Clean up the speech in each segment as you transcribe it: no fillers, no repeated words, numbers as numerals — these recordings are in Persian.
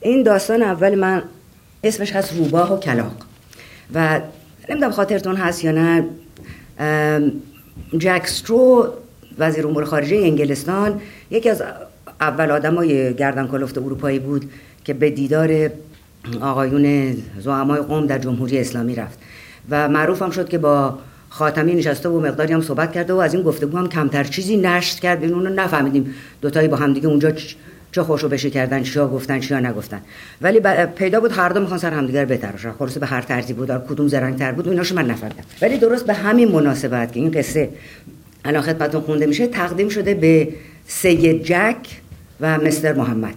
این داستان اول من اسمش هست روباه و کلاغ و نمیدونم خاطرتون هست یا نه، جک استرو وزیر امور خارجه انگلستان یکی از اول آدمای گردن کلفت اروپایی بود که به دیدار آقایون زعمای قوم در جمهوری اسلامی رفت و معروف هم شد که با خاتمی نشسته و مقداری هم صحبت کرده و از این گفتگو هم کمتر چیزی نشر کرد. اونو نفهمیدیم دوتایی با هم دیگه اونجا چه خوشو بشه کردن، چیا گفتن چیا نگفتن، ولی پیدا بود هر دو میخوان سر همدیگه رو بتراشن. خلاص به هر ترتیب بود، کدوم زرنگ‌تر بود ایناشو من نفهمیدم. ولی درست به همین مناسبت که این قصه الان خدمتتون خونده میشه تقدیم شده به سید جک و مستر محمد.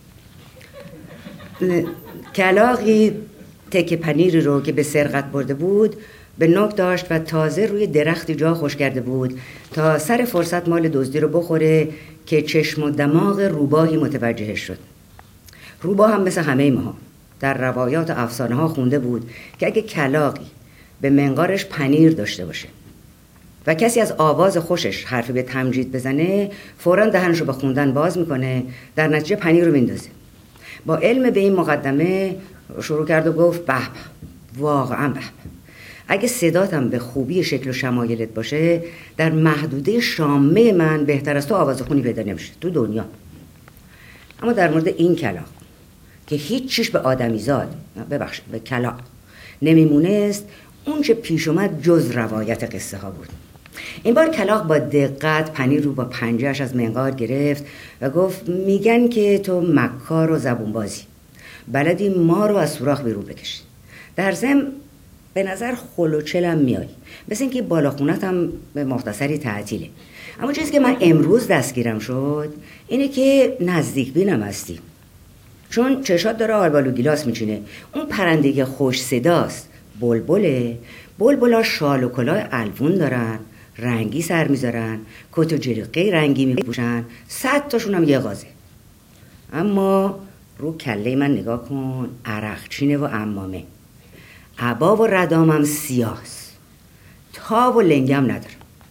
کلاغی تکه پنیری رو که به سرقت برده بود به نوک داشت و تازه روی درختی جا خوش کرده بود تا سر فرصت مال دزدی رو بخوره که چشم و دماغ روباهی متوجهش شد. روباه هم مثل همه ماها در روایات و افسانه ها خونده بود که اگه کلاغی به منقارش پنیر داشته باشه و کسی از آواز خوشش حرفی به تمجید بزنه، فوراً دهنشو به خوندن باز میکنه، در نتیجه پنیر رو میندازه. با علم به این مقدمه شروع کرد و گفت به واقعا به اگه صداتم به خوبی شکل و شمایلت باشه، در محدوده شامه من بهتر از تو آواز خونی پیدا نمیشه تو دنیا. اما در مورد این کلاغ که هیچ چیش به آدمیزاد، ببخشید به کلاغ نمیمونست، اون چه پیش اومد جز روایت قصه ها بود. این بار کلاغ با دقت پنیر رو با پنجهش از منقار گرفت و گفت میگن که تو مکار و زبون بازی، بلدی ما رو از سوراخ بیرون بکشی، در ضمن به نظر خلوچلم میای، مثل اینکه بالاخونت هم به مختصری تعطیله. اما چیزی که من امروز دستگیرم شد اینه که نزدیک بینم هستی، چون چشات داره آلبالو گیلاس میچینه. اون پرندگی خوش صداست، بلبله. بلبلا شال و کلاه الوون دارن، رنگی سر میذارن، کت و جریقه رنگی میپوشن، 100 تاشون هم یه غازه. اما رو کله من نگاه کن، عرقچینه و عمامه، عبا و ردامم سیاس، تاب و لنگم ندارم.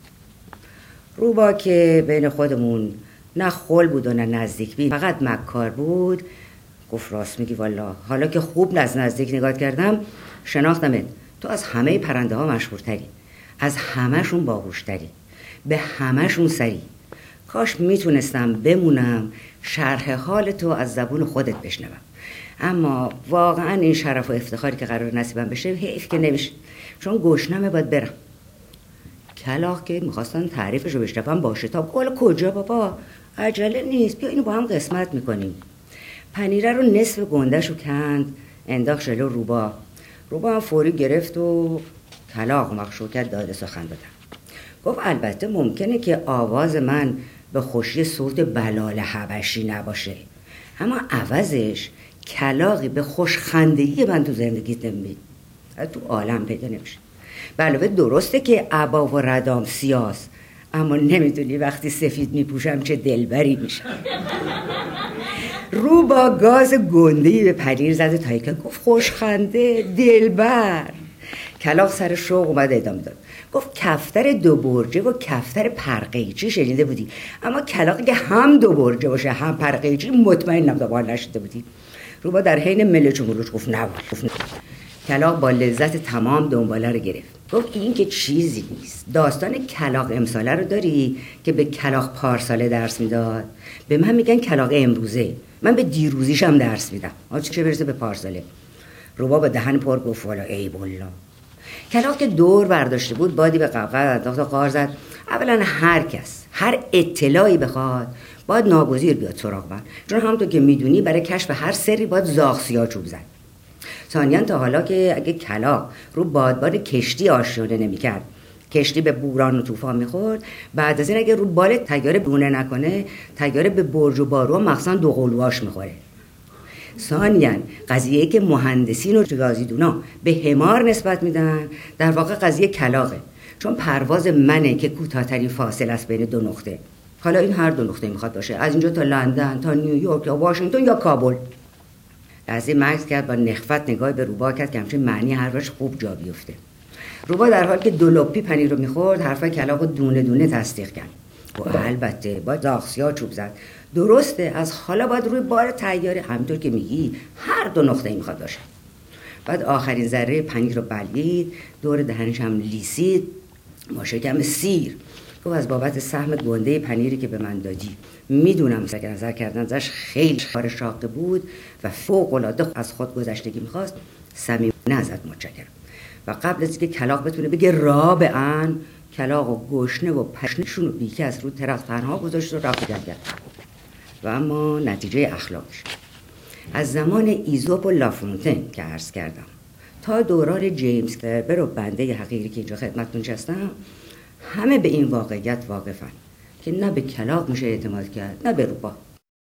روبا که بین خودمون نه خل بود و نه نزدیک بین، فقط مکار بود، گفت راست میگی والا، حالا که خوب از نزدیک نگاه کردم شناختمت، تو از همه پرنده ها مشهورتری، از همه‌شون باهوشتری، به همه‌شون سری. کاش میتونستم بمونم شرح حال تو از زبون خودت بشنوم، اما واقعا این شرف و افتخاری که قرار نصیبم بشه حیف که نمیشه، چون گشنمه باید برم. کلاغ که میخواستن تعریفشو بشنوم با شتاب، گفت کجا بابا، عجله نیست، بیا اینو با هم قسمت میکنیم. پنیره رو نصف گندهشو کند انداخت جلو روبا. روبا هم فوری گرفت و کلاغ مخشوکت داده سخن دادم. گفت البته ممکنه که آواز من به خوشی صوت بلال حبشی نباشه، اما عوضش کلاغی به خوشخندگی من تو زندگیت نمید تو عالم پیدا نمیشه. علاوه درسته که عبا و ردام سیاس، اما نمیدونی وقتی سفید میپوشم چه دلبری میشم. رو با گاز گندهی به پنیر زده تا که گفت خوشخنده دلبر. کلاغ سر شوق اومد ادامه داد، گفت کفتر دو برجه و کفتر پرقیچی شنیده بودی، اما کلاغی که هم دو برجه باشه هم پرقیچی مطمئنم تا نشنیده بودی. روبا در حین ملچ و ملوچ گفت نه. کلاغ با لذت تمام دنباله رو گرفت، گفت این که چیزی نیست. داستان کلاغ امساله رو داری که به کلاغ پارساله درس میداد؟ به من میگن کلاغ امروزه، من به دیروزیشم درس میدم، چه برسه به پارساله. روبا با دهن پر گفت والا ای بولا. کلاغ که دور برداشته بود بادی به قوقع انداخت و قار زد. اولا هر کس هر اطلاعی بخواد باید ناگزیر بیاد سراغ من، چون همونطور که میدونی برای کشف هر سری باید زاغ سیاه چوب زد. ثانیاً تا حالا که اگه کلاغ رو بادبان کشتی آشیانه نمی‌کرد، کشتی به بوران و طوفان می‌خورد، بعد از این اگه رو بال تیاره بونه نکنه، تیاره به برج و بارو مخصوصاً دو قلواش می‌خوره. ثانیاً قضیه‌ای که مهندسین و ریاضی‌دونا به حمار نسبت میدن، در واقع قضیه کلاغه، چون پرواز منه که کوتاه‌ترین فاصله است بین دو نقطه. حالا این هر دو نقطه میخواد باشه، از اینجا تا لندن، تا نیویورک یا واشنگتن یا کابل. از این مکث کرد، با نخوت نگاهی به روبا کرد که همچنین معنی حرفش خوب جا بیفته. روبا در حالی که دو لپی پنیر رو میخورد حرفای کلاغ رو دونه دونه تصدیق کرد. و البته با داغسیا چوب زد. درسته از حالا باید روی بار تیاره همینطور که میگی هر دو نقطه میخواد باشه. بعد آخرین ذره پنیر رو بلید، دور دهنش هم لیسید با شکم سیر. گفت از بابت سهم گنده پنیری که به من دادی میدونم که نظر کردن ازش خیلی کار شاقه بود و فوق العاده از خود گذشتگی میخواست، صمیمانه ازت متشکرم. و قبل از اینکه کلاغ بتونه بگه رابعاً، کلاغ و گشنه و پشنشون و بیکه از رو درخت تنها گذاشت و رفت جنگل. و اما نتیجه اخلاقش از زمان ایزوپ و لافونتن که عرض کردم تا دوران جیمز کلربر و بنده حقیقی که اینجا خدمتتون نشستم، همه به این واقعیت واقفن که نه به کلاغ میشه اعتماد کرد نه به روباه.